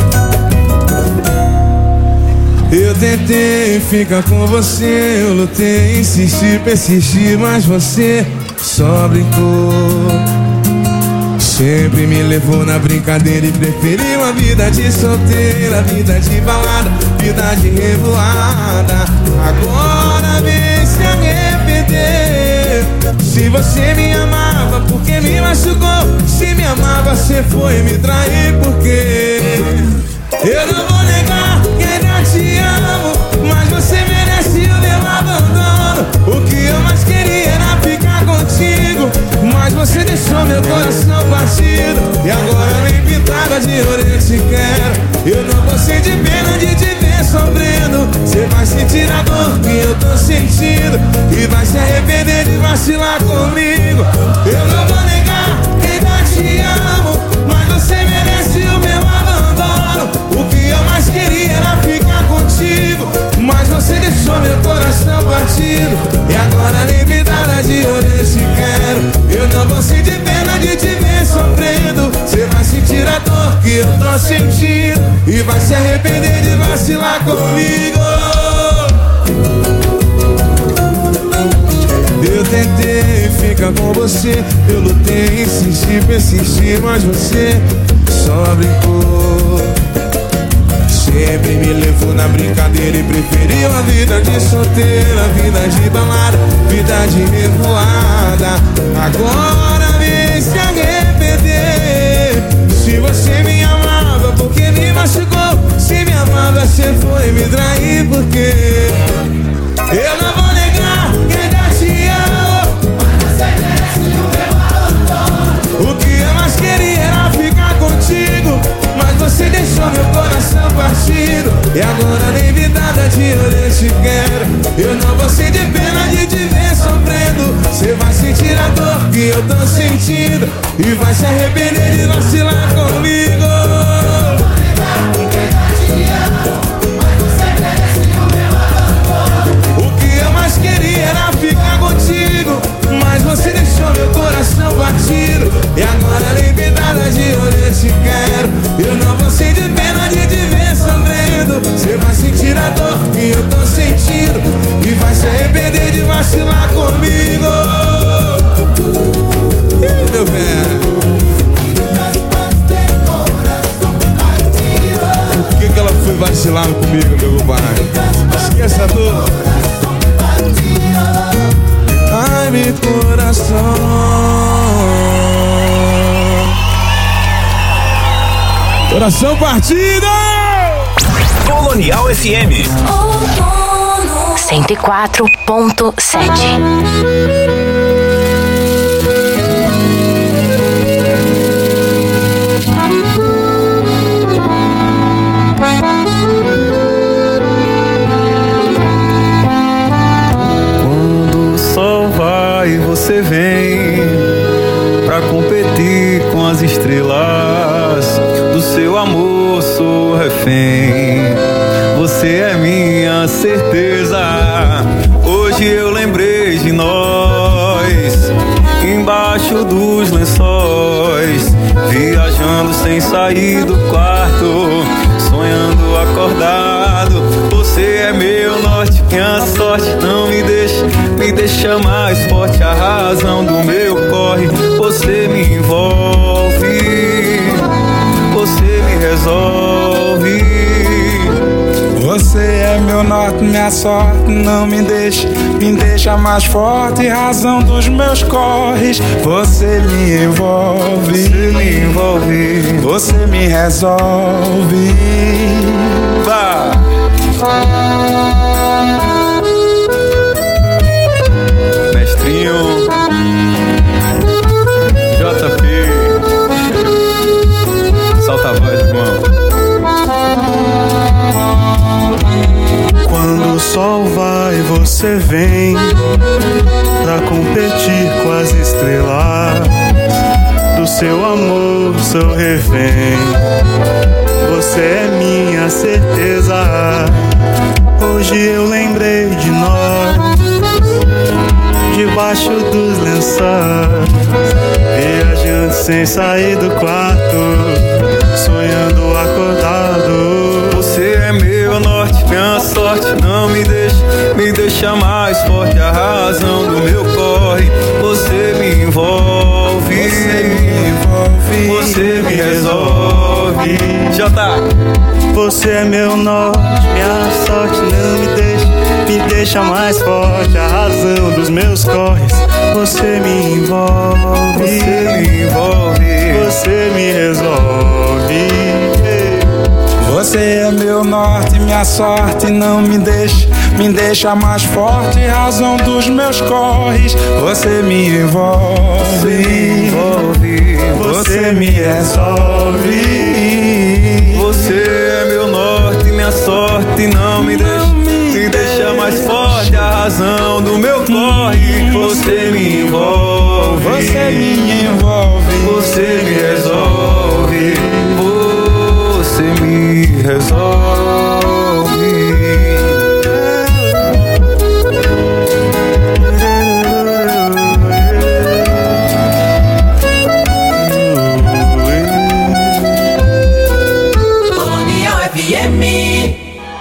Speaker 3: Eu tentei ficar com você, eu lutei, insisti, persisti, mas você só brincou. Sempre me levou na brincadeira e preferiu a vida de solteira, vida de balada, vida de revoada. Agora vem se arrepender. Se você me amava, por que me machucou? Se me amava, você foi me trair, por quê? Eu não vou negar que ainda te amo, mas você merece o meu abandono. O que eu mais queria era ficar contigo, mas você deixou meu coração partido. E agora nem pintada de ouro eu te quero. Eu não vou sentir pena de te ver sofrendo. Você vai sentir a dor que eu tô sentindo e vai se arrepender de vacilar comigo. Eu não vou negar que ainda te amo, mas você merece o meu abandono. O que eu mais queria era ficar contigo, mas você deixou meu coração partido. E agora nem pintada de ouro eu te quero. Eu não vou sentir pena de te ver sofrendo. Você vai sentir a dor que eu tô sentindo e vai se arrepender de vacilar comigo. Eu tentei ficar com você, eu lutei, insisti, persisti, mas você só brincou. Sempre me levou na brincadeira e preferiu a vida de solteira, vida de balada, vida de revoada. Agora vem se arrepender. Se você me amava, por que me machucou? Se me amava, mas você foi me trair. Porque eu não vou negar que ainda te amo, mas você merece o meu abandono. O que eu mais queria era ficar contigo, mas você deixou meu coração partido. E agora nem me dá de eu te quero. Eu não vou sentir pena de te ver sofrendo. Você vai sentir a dor que eu tô sentindo e vai se arrepender de vacilar comigo. O que eu mais queria era ficar contigo, mas você deixou meu coração batido. E agora nem me dá de eu te quero. Eu não vou sentir pena de te ver sofrendo. Você vai sentir a dor que eu tô sentindo e vai se arrepender de vacilar comigo. Ih, meu velho, por que que ela foi vacilar comigo, meu compadre? Esqueça a dor. Ai, meu coração. Coração partido.
Speaker 13: Colonial F M
Speaker 8: cento e quatro ponto sete.
Speaker 10: Quando o sol vai, você vem pra competir com as estrelas. Do seu amor sou refém. Você é minha certeza. Hoje eu lembrei de nós, embaixo dos lençóis, viajando sem sair do quarto, sonhando acordado. Você é meu norte, minha sorte. Não me deixa, me deixa mais forte. A razão do meu corre. Você me envolve, você me resolve.
Speaker 16: Você é meu norte, minha sorte. Não me deixa, me deixa mais forte. Razão dos meus corres. Você me envolve,
Speaker 10: você me envolve,
Speaker 16: você me resolve.
Speaker 10: Vá. Mestrinho J P, solta a voz, irmão.
Speaker 17: Quando o sol vai, você vem pra competir com as estrelas. Do seu amor, sou refém. Você é minha certeza. Hoje eu lembrei de nós, debaixo dos lençóis, viajando sem sair do quarto, sonhando acordado.
Speaker 10: Você é meu norte, minha sorte. Não me deixa, me deixa mais forte. A razão do meu corre. Você me envolve, você me envolve, você me resolve. Já tá.
Speaker 17: Você é meu norte, minha sorte. Não me deixa, me deixa mais forte. A razão dos meus corres. Você me envolve,
Speaker 10: você me envolve,
Speaker 17: você me resolve.
Speaker 16: Você é meu norte, minha sorte. Não me deixa, me deixa mais forte. Razão dos meus corres. Você me envolve,
Speaker 10: você me envolve,
Speaker 16: você me resolve.
Speaker 10: Você é meu norte, minha sorte. Não me deixa, me deixa mais forte. A razão do meu corre. Você me envolve,
Speaker 16: você me envolve,
Speaker 10: você me resolve. Você me resolve.
Speaker 4: Colonial F M.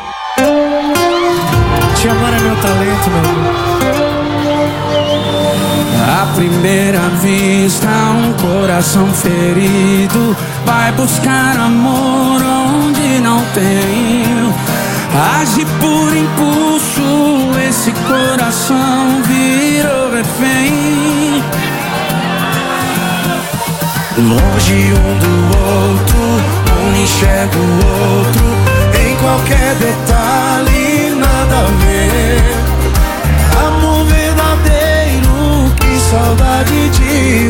Speaker 9: Te amar é meu talento, meu amor.
Speaker 18: À primeira vista, um coração ferido vai buscar amor onde não tem. Age por impulso, esse coração virou refém. Longe um do outro, um enxerga o outro,
Speaker 10: qualquer detalhe, nada a ver. Amor verdadeiro, que saudade de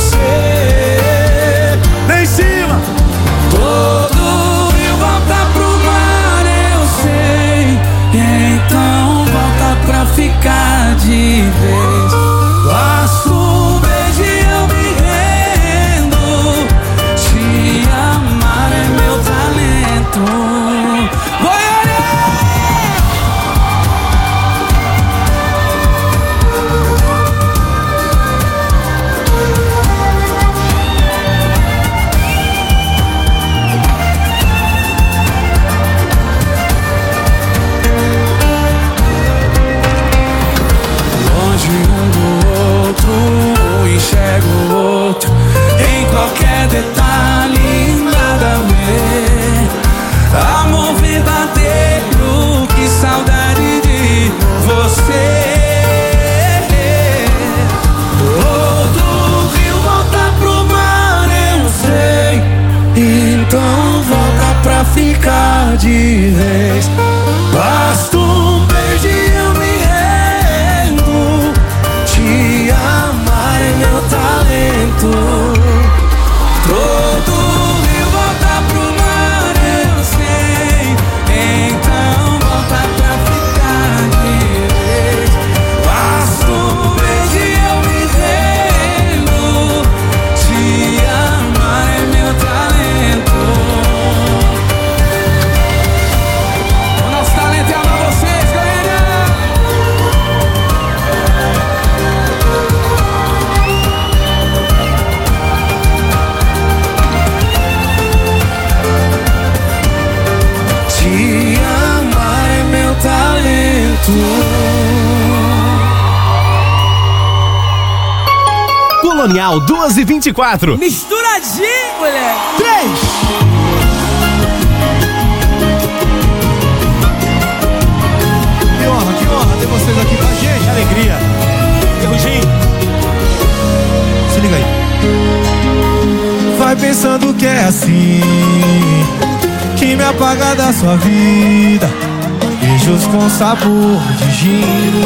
Speaker 10: você. Lá em cima.
Speaker 18: Todo rio volta pro mar, eu sei. Então volta pra ficar de vez. Basta um beijo e eu me rendo. Te amar é meu talento. Vai enxergo o outro em qualquer detalhe, nada a ver. Amor verdadeiro, que saudade de você. Todo rio volta pro mar, eu sei. Então volta pra ficar de vez. Basta um beijo e eu me rendo. Te amar é meu talento. Todo rio volta pro mar, eu sei. Então volta pra ficar de vez. Basta um beijo e eu me rendo. Te amar é meu talento. O nosso talento é amar vocês, galera. Te amar é meu talento.
Speaker 9: Colonial duas e vinte e quatro.
Speaker 14: Misturadinho, moleque.
Speaker 9: Três.
Speaker 10: Que honra, que honra ter vocês aqui com a gente. Alegria. Ferrugem. Se liga aí. Vai pensando que é assim, que me apaga da sua vida. Beijos com sabor de gin,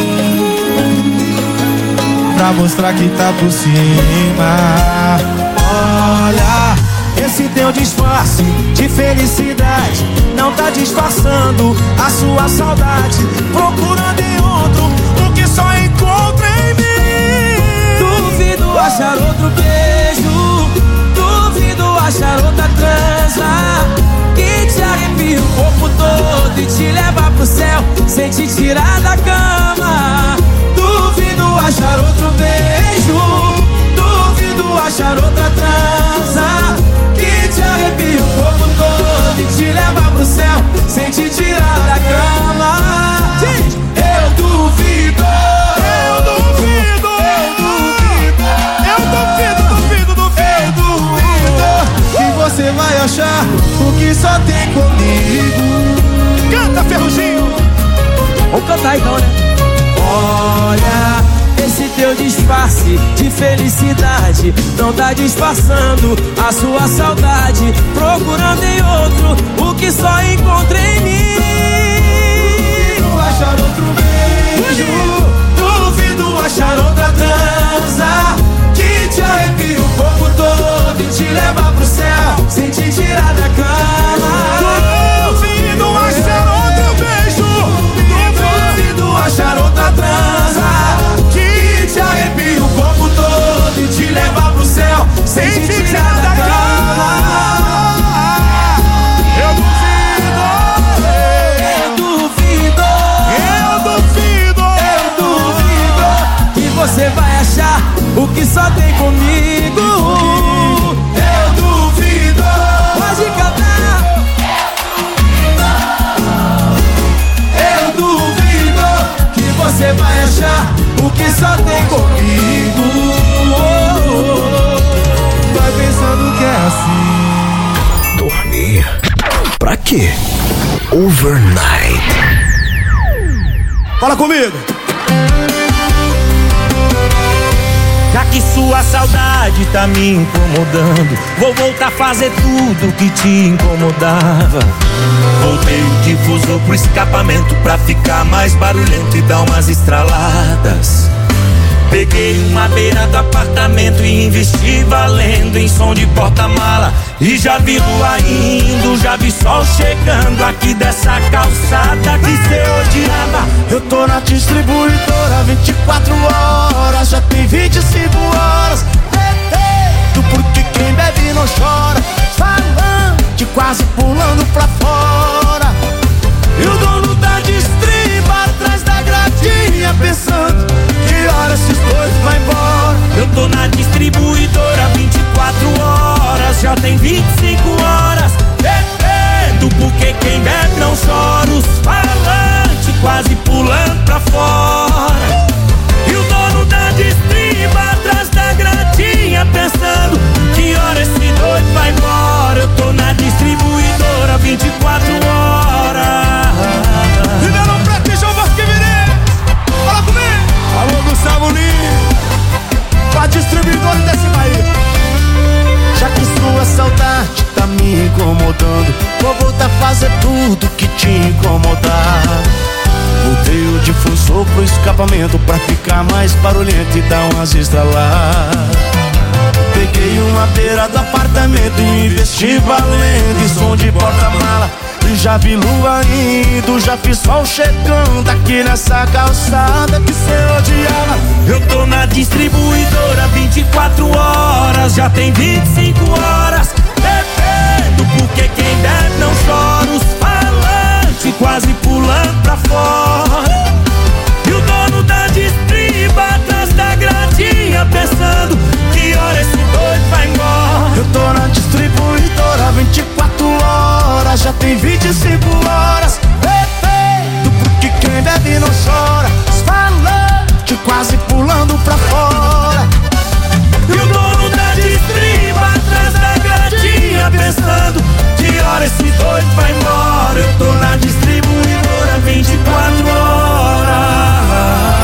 Speaker 10: pra mostrar que tá por cima. Olha, esse teu disfarce de felicidade não tá disfarçando a sua saudade. Procurando em outro o que só encontra em mim. Duvido achar outro beijo, duvido achar outra transa que te arrepia o corpo todo e te leva pro céu sem te tirar da cama. Duvido achar outro beijo, duvido achar outra transa que te arrepia o corpo todo e te leva pro céu sem te tirar da cama. Eu duvido, eu duvido, eu duvido, eu duvido, duvido, duvido, duvido que você vai achar o que só tem comigo. Canta, Ferruginho!
Speaker 14: Vamos cantar então, né?
Speaker 10: Olha, esse teu disfarce de felicidade não tá disfarçando a sua saudade. Procurando em outro o que só encontra em mim. Duvido achar outro beijo, duvido achar outra transa que te arrepia o corpo todo e te leva pro céu sem te tirar da cama. Duvido achar outro beijo, duvido achar outra transa que te arrepia o corpo todo e te leva pro céu sem te tirar da cama. Eu duvido, eu duvido, eu duvido, eu duvido que você vai achar o que só tem comigo. Eu duvido, pode cantar. Eu duvido que você vai achar o que só tem comigo. Vai pensando que é assim.
Speaker 2: Dormir? Pra quê? Overnight.
Speaker 10: Fala comigo.
Speaker 14: Já que
Speaker 5: sua saudade tá me incomodando. Vou voltar a fazer tudo que te incomodava. Voltei o difusor pro escapamento pra ficar mais barulhento e dar umas estraladas. Peguei uma beira do apartamento e investi valendo em som de porta-mala. E já vi lua indo, já vi sol chegando aqui dessa calçada que cê odiava.
Speaker 10: Eu tô na distribuidora vinte e quatro horas, já tem vinte e cinco horas. Do porque quem bebe não chora, falante quase pulando pra fora. E o dono da distriba atrás da gradinha pensando que hora esses dois vai embora.
Speaker 5: Eu tô na distribuidora vinte e quatro horas, já tem vinte e cinco horas. Bebendo porque quem bebe não chora, os falantes quase pulando pra fora. E o dono da distriba atrás da gradinha pensando que hora esse doido vai embora. Eu tô na distribuidora vinte e quatro horas.
Speaker 10: Ribeirão Preto e João Vasco Virê, fala comigo. Alô Gustavo Lima, pra distribuidora desse Bahia. Já que sua saudade tá me incomodando, vou voltar a fazer tudo que te incomodar. Voltei o difusor pro escapamento pra ficar mais barulhento e dar umas estraladas. Peguei uma beira do apartamento e investi valendo em som de porta-mala. E já vi lua indo, já vi sol chegando aqui nessa calçada que cê odiava.
Speaker 5: Eu tô na distribuidora vinte e quatro horas, já tem vinte e cinco horas. Bebendo porque quem bebe não chora, os falantes quase pulando pra fora. E o dono da distriba atrás da gradinha pensando que hora esse doido vai embora.
Speaker 10: Eu tô na distribuidora vinte e quatro horas, já tem vinte e cinco horas. Bebendo porque quem bebe não chora, os falantes quase pulando pra fora.
Speaker 5: E o dono da distriba atrás da gradinha pensando que hora esse doido vai embora. Eu tô na distribuidora vinte e quatro horas.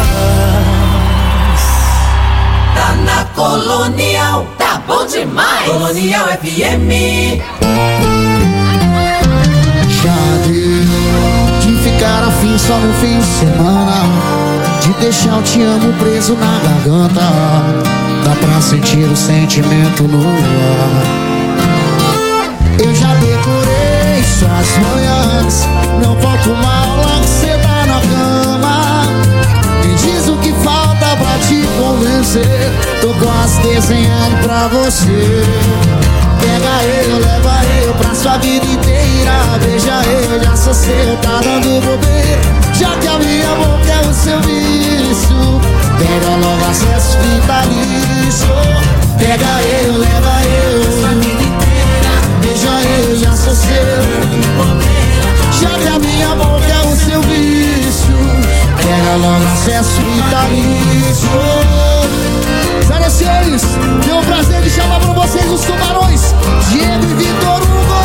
Speaker 4: Tá na Colonial, tá bom demais. Colonial F M.
Speaker 19: Já deu de ficar afim só no fim de semana, de deixar o te amo preso na garganta. Dá pra sentir o sentimento no ar. Eu já decorei suas manhãs, não falta uma aula que cê dá na cama. Me diz o que falta pra te convencer, tô quase desenhando pra você. Pega eu, leva eu pra sua vida inteira. Beija eu, já sou seu, tá dando bobeira. Já que a minha boca é o seu vício, pega logo acesso vitalício. Pega eu, leva eu pra sua vida inteira. Beija eu, já sou seu. Já que a minha boca é o seu vício, pega logo acesso vitalício. zero seis, tenho o prazer de chamar pra vocês os tubarões Diego e Vitor Hugo.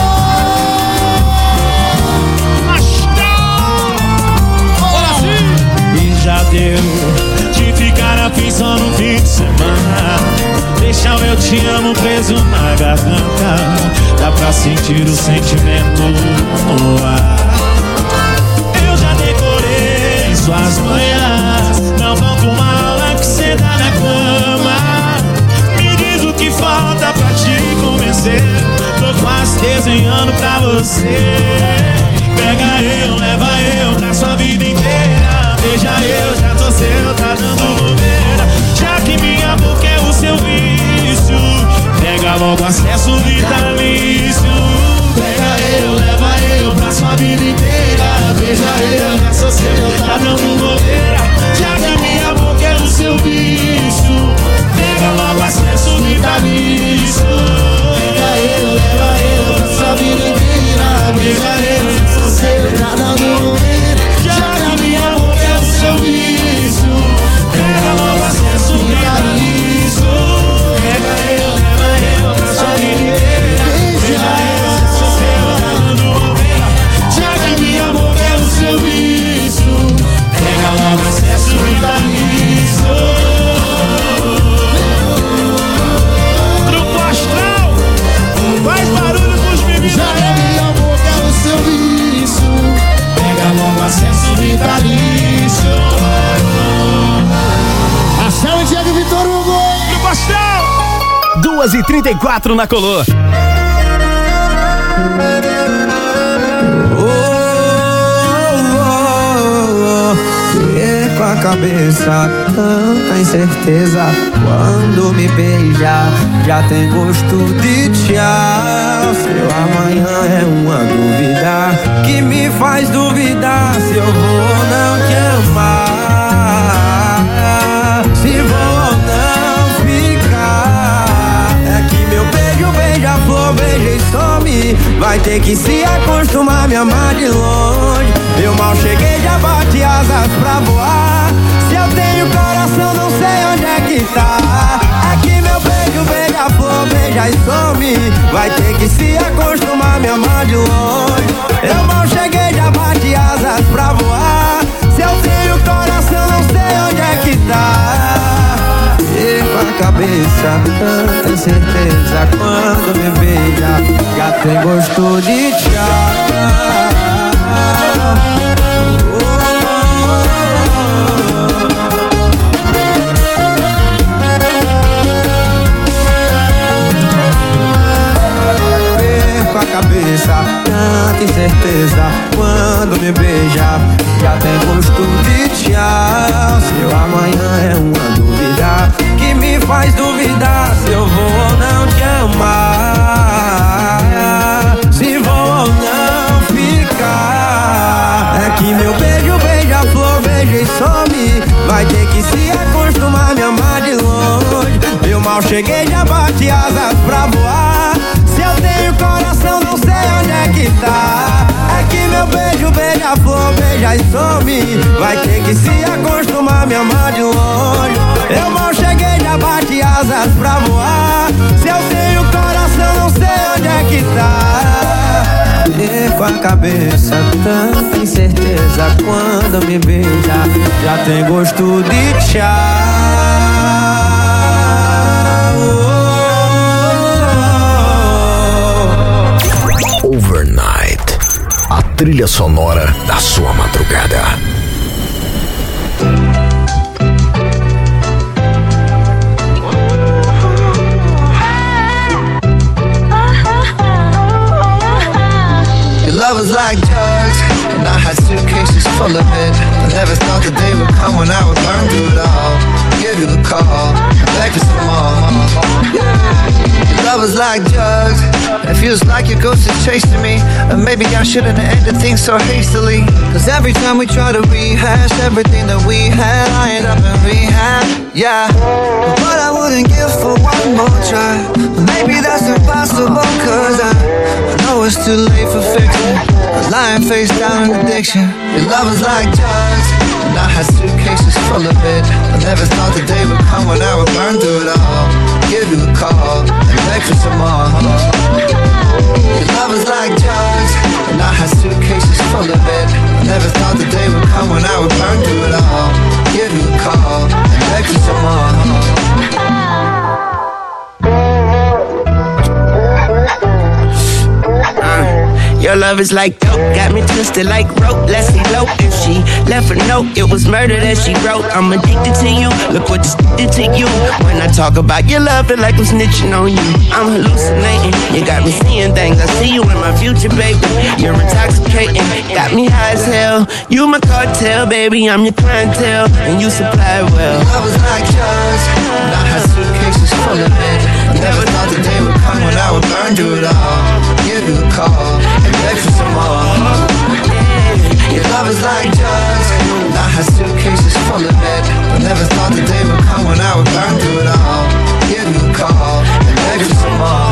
Speaker 5: E já deu de ficar afim só no fim de semana, deixar o eu te amo preso na garganta. Dá pra sentir o sentimento no ar. Eu já decorei suas manhãs, não falta uma aula que cê dá na cama. Me diz o que falta pra te convencer, tô quase desenhando pra você. Pega eu, leva eu pra sua vida inteira. Beija eu, já tô seu, tá dando bobeira. Já que minha boca é o seu vício, pega logo acesso vitalício. Pega eu, leva eu pra sua vida inteira. Beija eu, já sou seu, tá dando bobeira. Já que minha boca é o seu vício, pega logo acesso vitalício.
Speaker 19: Pega eu, leva eu pra sua vida inteira. Beija eu, já sou seu, tá dando bobeira.
Speaker 5: Já que a minha boca é o seu vício, pega logo acesso vitalício. Pega eu, leva eu pra sua vida inteira. Beija eu, já sou seu, tá dando bobeira. Já que a minha boca é o seu vício, pega
Speaker 19: vitalício. Marcelo e Diego Vitor Hugo.
Speaker 9: No Gostão. duas e trinta e quatro na Colô.
Speaker 10: Com a cabeça, tanta incerteza. Quando me beija, já tem gosto de tchau. Seu amanhã é uma dúvida que me faz duvidar se eu vou ou não te amar, se vou ou não ficar. É que meu beijo, beija-flor, beija e some. Vai ter que se acostumar, me amar de longe. Eu mal cheguei, já bati asas pra voar. Se eu tenho coração, não sei onde é que tá. Aqui meu beijo, beija-flor, beija e some. Vai ter que se acostumar, me amar de longe. Eu mal cheguei, já bati asas pra voar. Se eu tenho coração, não sei onde é que tá. E com a cabeça, tanta incerteza. Quando me beija, já tem gosto de tchau. Com a cabeça, tanta incerteza. Quando me beija, já tem gosto de tchau. Seu amanhã é uma dúvida que me faz duvidar se eu vou ou não te amar, se vou ou não ficar. É que meu beijo, beija-flor, beija e some. Vai ter que se acostumar, me amar de longe. Eu mal cheguei, já bati asas pra voar. Se eu tenho coração, não sei onde é que tá. É que meu beijo, beija-flor, beija e some. Vai ter que se acostumar, me amar de longe. Eu mal cheguei, já bati asas pra voar. Se eu tenho coração, não sei onde é que tá. E com a cabeça, tanta incerteza. Quando me beija, já tem gosto de tchau.
Speaker 2: Overnight, a trilha sonora da sua madrugada.
Speaker 20: Your love was like drugs, and I had suitcases full of it. I never thought the day would come when I would burn through it all. Give you a call, beg for some more. Your love was like drugs, and it feels like your ghost is chasing me. And maybe I shouldn't have ended things so hastily. Cause every time we try to rehash everything that we had, I end up in rehab, yeah. But I wouldn't give for one more try. Maybe that's impossible, cause I, I know it's too late for fixing a lying face down in addiction. Your love was like drugs, and I had suitcases full of it. I never thought the day would come when I would burn through it all. Give you a call and beg for some more. Your love was like drugs, and I had suitcases full of it. I never thought the day would come when I would burn through it all. Give you a call and beg for some more.
Speaker 21: Your love is like dope, got me twisted like rope. Let's elope. And she left a note, it was murder that she wrote. I'm addicted to you, look what this did to you. When I talk about your love, feel like I'm snitching on you. I'm hallucinating, you got me seeing things. I see you in my future, baby. You're intoxicating, got me high as hell. You my cartel, baby, I'm your clientele, and you supply well.
Speaker 20: Your love was like drugs, and I had suitcases full of it. I never thought the day would come when I would burn through it all. Give you a call and beg for some more. Your love is like drugs, and I had suitcases full of it. I never thought the day would come when I would burn through it all. Give you a call and beg for some more.